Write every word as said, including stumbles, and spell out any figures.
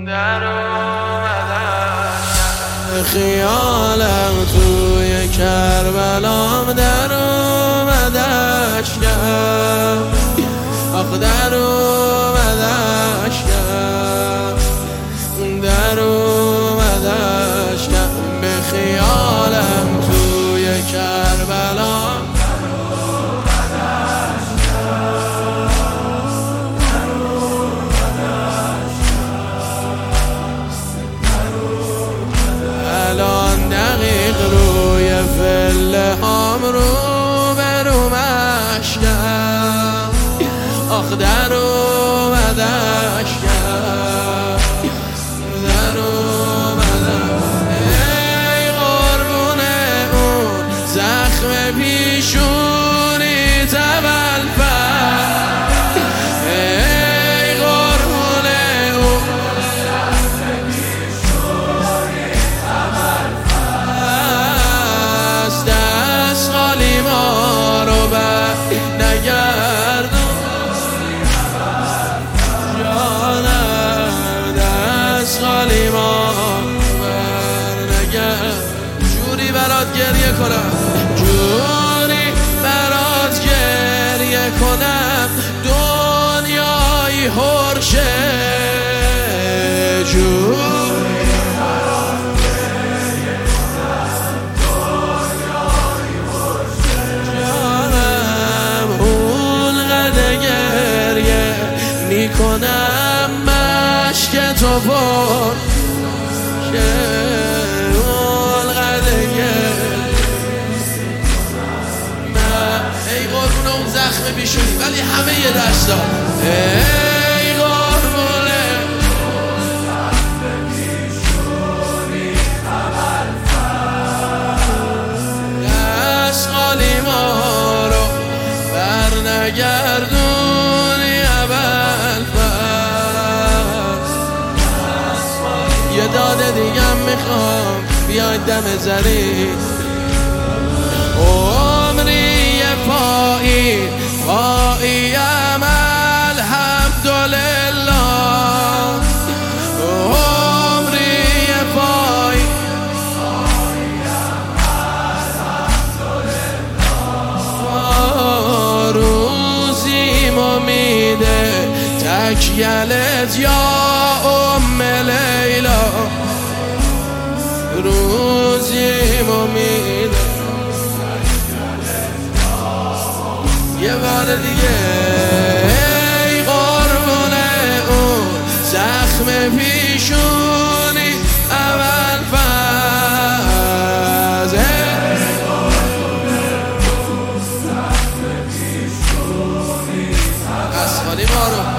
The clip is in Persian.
در خیالم توی کربلام در اومدش کرد، آخ در اومدش کرد، در اومدش کرد. به خیالم توی کربلام روی فله هم رو برومش کرد، آخ در اومدش کرد، در اومدش. ای قربون اون زخم پیشونی تولفت، ای قربون اون زخم پیشونی تولفت. دست خالی ما رو بر نگردون جانم، دست خالی ما بر نگرد. جوری برات گریه کنم، جوری برات گریه کنم، دنیای هرشه جوری کنم مشک تو پر که اون قدگه. ای قربون اون زخم بیشونی ولی همه یه دستا، ای قربون اون زخم بیشونی تولفت. دست خالی ما رو بر نگردونی یه داده دیگم میخوام، بیای دم زری عمری پایی پاییم الحمدلله، عمری پایی الحمدلله. روزی امیده تکیلت یا ام لیلا، روزی امید. یه بار دیگه ای قربون اون زخم پیشونی اول فاز، ای قربون اون زخم پیشونی اول فاز.